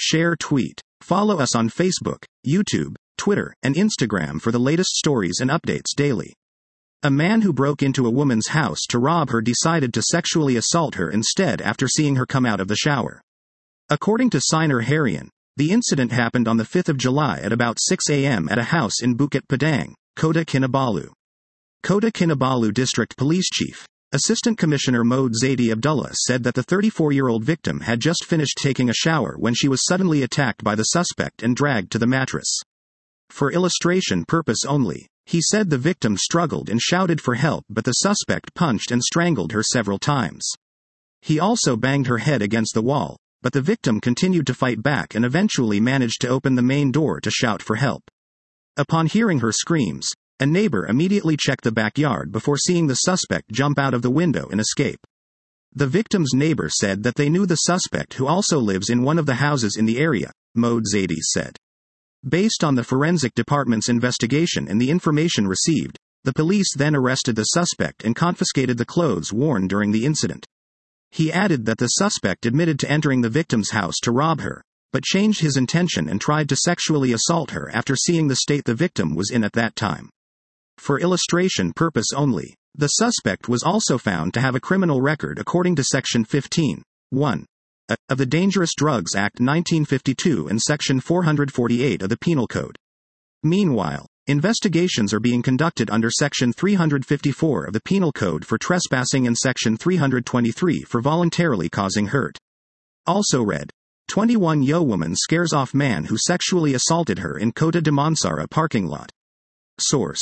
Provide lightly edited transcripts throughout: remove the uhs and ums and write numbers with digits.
share, tweet. Follow us on Facebook, YouTube, Twitter, and Instagram for the latest stories and updates daily. A man who broke into a woman's house to rob her decided to sexually assault her instead after seeing her come out of the shower. According to Siner Harian, the incident happened on the 5th of July at about 6 a.m. at a house in Bukit Padang, Kota Kinabalu. Kota Kinabalu District Police Chief, Assistant Commissioner Mohd Zaidi Abdullah said that the 34-year-old victim had just finished taking a shower when she was suddenly attacked by the suspect and dragged to the mattress. For illustration purpose only, he said the victim struggled and shouted for help, but the suspect punched and strangled her several times. He also banged her head against the wall, but the victim continued to fight back and eventually managed to open the main door to shout for help. Upon hearing her screams, a neighbor immediately checked the backyard before seeing the suspect jump out of the window and escape. The victim's neighbor said that they knew the suspect, who also lives in one of the houses in the area, Mohd Zaidi said. Based on the forensic department's investigation and the information received, the police then arrested the suspect and confiscated the clothes worn during the incident. He added that the suspect admitted to entering the victim's house to rob her, but changed his intention and tried to sexually assault her after seeing the state the victim was in at that time. For illustration purpose only, the suspect was also found to have a criminal record according to Section 15(1) of the Dangerous Drugs Act 1952 and Section 448 of the Penal Code. Meanwhile, investigations are being conducted under Section 354 of the Penal Code for trespassing and Section 323 for voluntarily causing hurt. Also read, 21-year-old woman scares off man who sexually assaulted her in Kota Damansara parking lot. Source: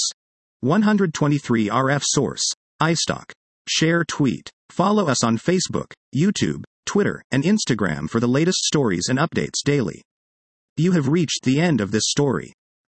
123 RF. Source: iStock. Share, tweet. Follow us on Facebook, YouTube, Twitter, and Instagram for the latest stories and updates daily. You have reached the end of this story.